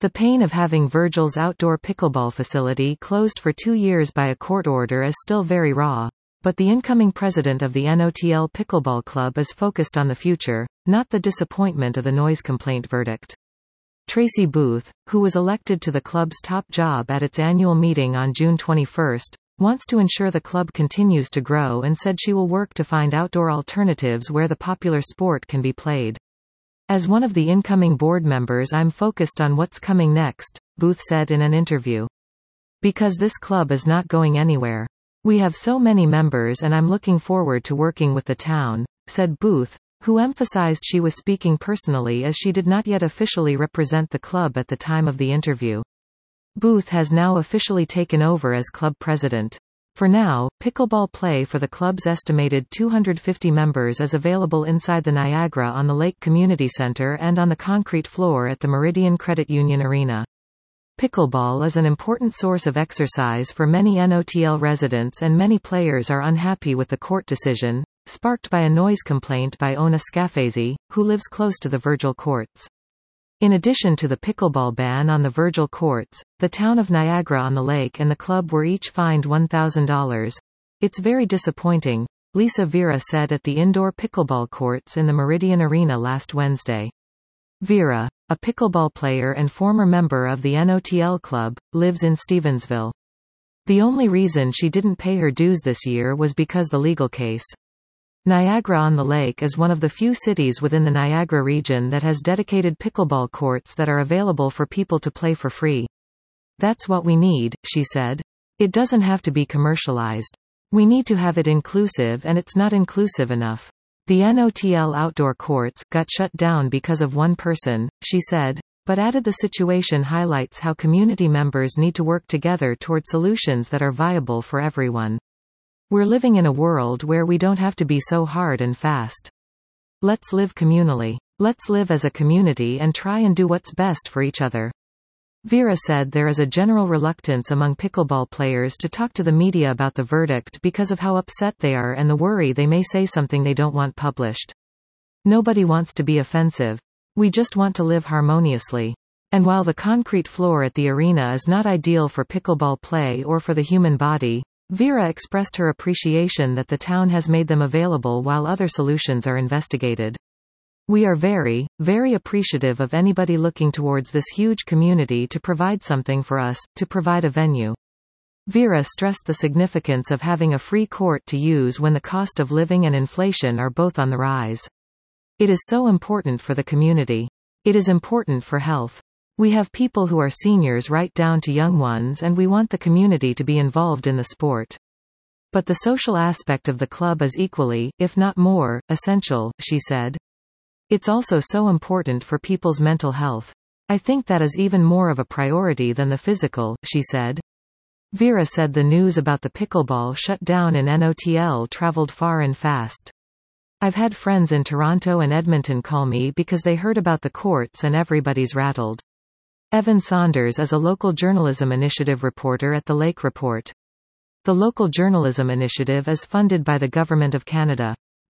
The pain of having Virgil's outdoor pickleball facility closed for 2 years by a court order is still very raw, but the incoming president of the NOTL Pickleball Club is focused on the future, not the disappointment of the noise complaint verdict. Tracy Booth, who was elected to the club's top job at its annual meeting on June 21, wants to ensure the club continues to grow and said she will work to find outdoor alternatives where the popular sport can be played. As one of the incoming board members, I'm focused on what's coming next, Booth said in an interview. Because this club is not going anywhere. We have so many members and I'm looking forward to working with the town, said Booth, who emphasized she was speaking personally as she did not yet officially represent the club at the time of the interview. Booth has now officially taken over as club president. For now, pickleball play for the club's estimated 250 members is available inside the Niagara on the Lake Community Center and on the concrete floor at the Meridian Credit Union Arena. Pickleball is an important source of exercise for many NOTL residents, and many players are unhappy with the court decision, sparked by a noise complaint by Ona Scafese, who lives close to the Virgil courts. In addition to the pickleball ban on the Virgil courts, the town of Niagara-on-the-Lake and the club were each fined $1,000. It's very disappointing, Lisa Vera said at the indoor pickleball courts in the Meridian Arena last Wednesday. Vera, a pickleball player and former member of the NOTL club, lives in Stevensville. The only reason she didn't pay her dues this year was because the legal case. Niagara-on-the-Lake is one of the few cities within the Niagara region that has dedicated pickleball courts that are available for people to play for free. That's what we need, she said. It doesn't have to be commercialized. We need to have it inclusive, and it's not inclusive enough. The NOTL outdoor courts got shut down because of one person, she said, but added the situation highlights how community members need to work together toward solutions that are viable for everyone. We're living in a world where we don't have to be so hard and fast. Let's live communally. Let's live as a community and try and do what's best for each other. Vera said there is a general reluctance among pickleball players to talk to the media about the verdict because of how upset they are and the worry they may say something they don't want published. Nobody wants to be offensive. We just want to live harmoniously. And while the concrete floor at the arena is not ideal for pickleball play or for the human body, Vera expressed her appreciation that the town has made them available while other solutions are investigated. We are very, very appreciative of anybody looking towards this huge community to provide something for us, to provide a venue. Vera stressed the significance of having a free court to use when the cost of living and inflation are both on the rise. It is so important for the community. It is important for health. We have people who are seniors right down to young ones, and we want the community to be involved in the sport. But the social aspect of the club is equally, if not more, essential, she said. It's also so important for people's mental health. I think that is even more of a priority than the physical, she said. Vera said the news about the pickleball shutdown in NOTL traveled far and fast. I've had friends in Toronto and Edmonton call me because they heard about the courts and everybody's rattled. Evan Saunders is a local journalism initiative reporter at the Lake Report. The local journalism initiative is funded by the Government of Canada.